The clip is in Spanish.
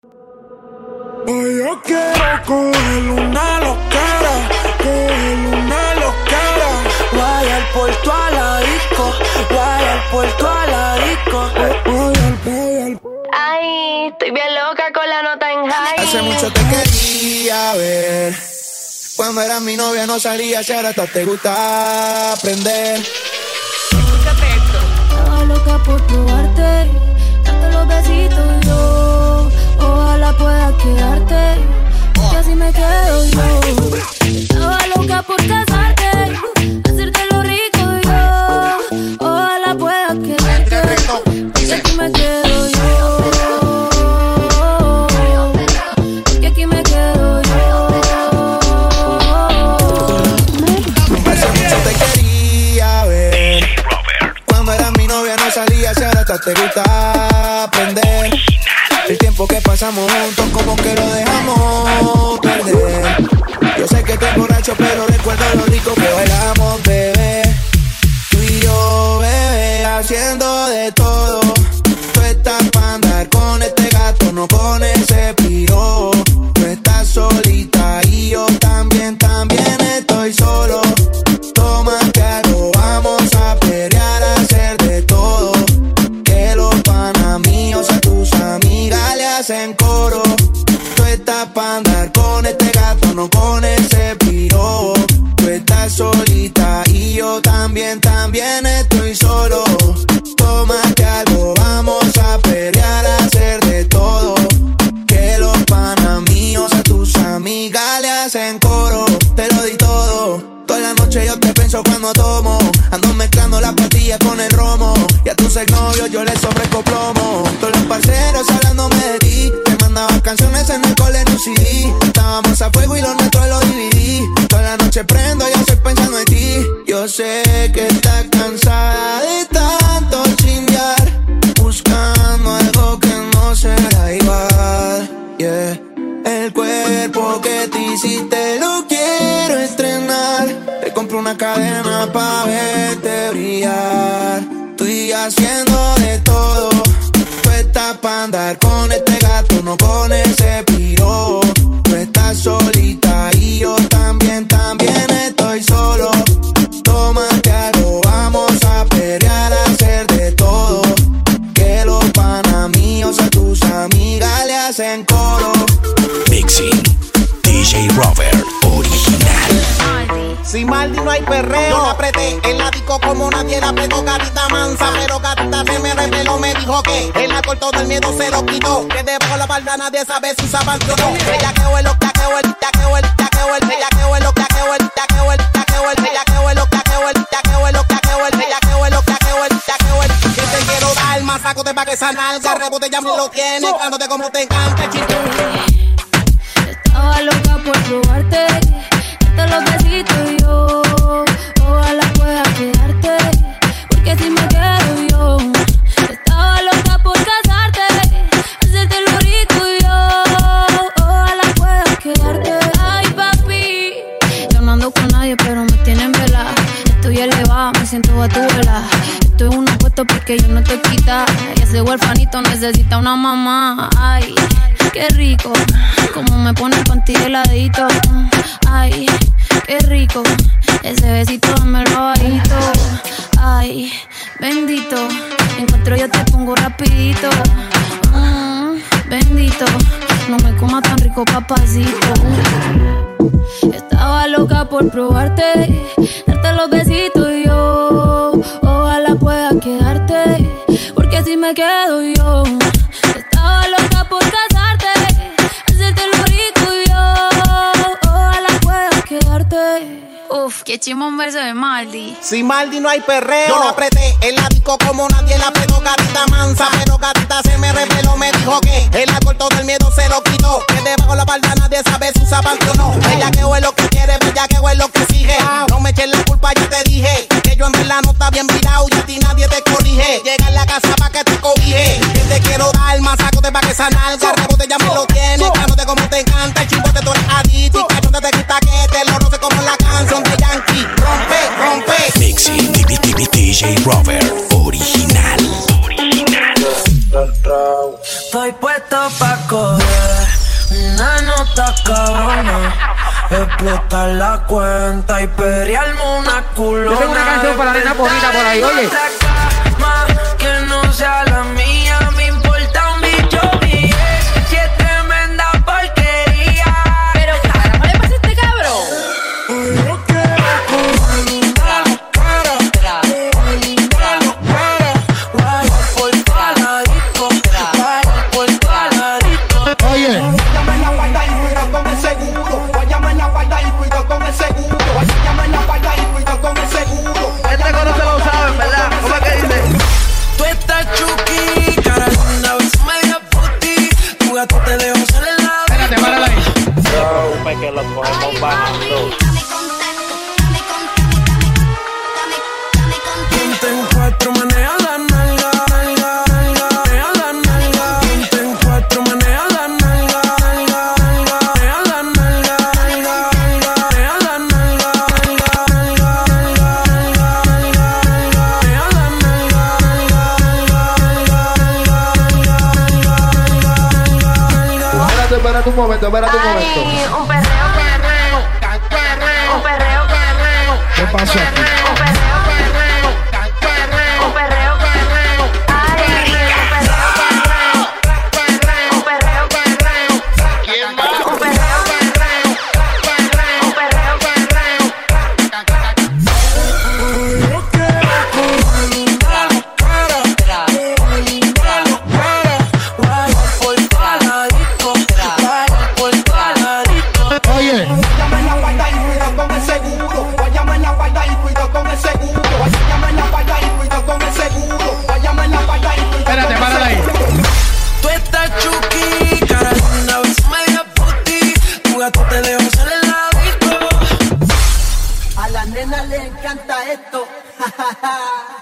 Hoy yo quiero coger una loquera, Vaya al puerto a la disco, vaya al puerto a la disco. Ay, estoy bien loca con la nota en high. Hace mucho te quería ver. Cuando eras mi novia no salías y ahora hasta te gusta aprender. Escúchate esto. Estaba loca por probarte, darte los besitos yo. Ojalá puedas quedarte, porque así me quedo yo. Estaba loca por casarte, hacerte lo rico yo. Ojalá puedas quedarte, porque aquí me quedo yo. Porque aquí me quedo yo. Hace mucho te quería ver. Cuando eras mi novia no salías y ahora hasta te gusta aprender. El tiempo que pasamos juntos como que lo dejamos perder. Yo sé que estoy borracho pero recuerdo lo rico que bailamos, bebé. Tú y yo, bebé, haciendo de todo. Tú estás pa' andar con este gato, no con ese piro. Tú estás solita y yo también estoy solo. Toma que algo, vamos a pelear, a hacer de todo. Que los panas míos a tus amigas le hacen coro. Tú estás pa' andar con este gato, no con ese piro. Tú estás solita y yo también estoy solo. Toma que algo, vamos a pelear, a hacer de todo. Que los panas míos a tus amigas le hacen coro. Te lo di todo, toda la noche yo te pienso cuando tomo. Ando mezclando las pastillas con el romo. Y a tus exnovios yo les ofrezco plomo. Todos los parceros hablándome de ti. Te mandaba canciones en el cole en un CD. Estábamos a fuego y los nuestros los dividí. Toda la noche prendo y estoy pensando en ti. Yo sé que estás cansada de tanto chingar, buscando algo que no será igual, yeah. El cuerpo que te hiciste lo quiero estrenar. Te compro una cadena pa' verte brillar. Estoy haciendo de todo. Tú estás pa' andar con este gato, no con ese piro. Tú estás solita y yo también estoy solo. Toma que algo, vamos a pelear, a hacer de todo. Que los panas míos a tus amigas le hacen coro. Mixing DJ Robert original. Sin Maldi no hay perreo. Yo la apreté en la disco como nadie la apretó. Gatita mansa, pero gatita se me reveló. Me dijo que él la cortó del miedo, se lo quitó. Que debajo la palda nadie sabe si usa panty o no. Ella que huele, ya que huele, ya que huele, ya que huele. Ella que huele, ya que huele, ya que huele, ya que huele. Ella que huele, ya que huele, ya que huele, ya que huele. Ella que huele, ya que huele, ya que huele. Que te quiero dar más, sácote pa' que esa nalga rebote ya me lo tiene. Cándote como te encanta, chico. Estaba loca por probarte, darte los besitos yo. Ojalá pueda quedarte, porque si me quedo yo. Estaba loca por casarte, hacerte lo rico yo. Ojalá pueda quedarte. Ay papi, yo no ando con nadie pero me tienen velada. Estoy elevada, me siento batuela. Estoy en un puesto porque yo no te quita. Y ese huerfanito necesita una mamá. Ay, qué rico, como me pone el panty heladito. Ay, qué rico, ese besito dámelo bajito. Ay, bendito, encuentro yo te pongo rapidito. Bendito, no me comas tan rico papacito. Estaba loca por probarte, darte los besitos yo. Ojalá pueda quedarte, porque así me quedo yo. Estaba loca por casarte, hacerte lo rico yo. Ojalá pueda quedarte. Uf, qué chimón verso de Maldi. Sin Maldi no hay perreo. Yo la apreté en la disco como nadie la apretó. Gatita mansa, pero gatita se me reveló. Me dijo que él la cortó del miedo, se lo quitó. Que debajo la palda nadie sabe si usa panty o no. Ella que es lo que quiere, ella que es lo que exige. No me eches la culpa, yo te dije que yo en verdad no está bien virado y a ti nadie te corrige. Llega a la casa pa' que te cobije. Que te quiero dar más, sácote pa' que esa nalga rebote ya me lo tiene. Cándote como te encanta, el chimbote tú eres adicto. Y cachonde te quita que te lo roce como la canción de Yankee. Rompe, rompe. Mixing DJ Robert original. Estoy puesto pa' coger nota cabrona. Explotar la cuenta y periarme una culona. Yo tengo una canción para la nena bonita por ahí, oye. Que no sea la mía, me importa un bicho mío. Si es tremenda porquería. Pero carajo, ¿le pasa a este cabrón? Yo quiero coger una loquera. Vaya por toda la disco. Vaya por toda la disco. Oye. Váyame la falda y cuida con el seguro. Váyame la falda y cuida con el seguro. Váyame la falda y cuida con el seguro. Este coro se lo saben, ¿verdad? ¿Cómo es que dice? Tú estás chuki, cara linda, ves media puti. Tu gato te dejo salir en la vida. Espérate, párala ahí. Que lo cogemos bajando. Ponte en cuatro, maneja la nalga, maneja la nalga. Ponte en cuatro, maneja la nalga, maneja la nalga, maneja la nalga, Espérate un momento. Un perreo. ¿Qué pasó aquí? Un perreo. Ay, un perreo. ¿Quién más? Un perreo. Yo quiero coger una loquera. Vaya por toda la disco. Vaya por toda la disco. Oye. Váyame la falda y cuida con el seguro. Váyame la falda y cuida con el seguro. Váyame la falda y cuida con el seguro. Váyame la falda y cuida con el seguro. Espérate, párala ahí. Tú estás chuki, cara linda, ves media puti. Tu gato te dejo salir en la disco. A la nena le encanta esto.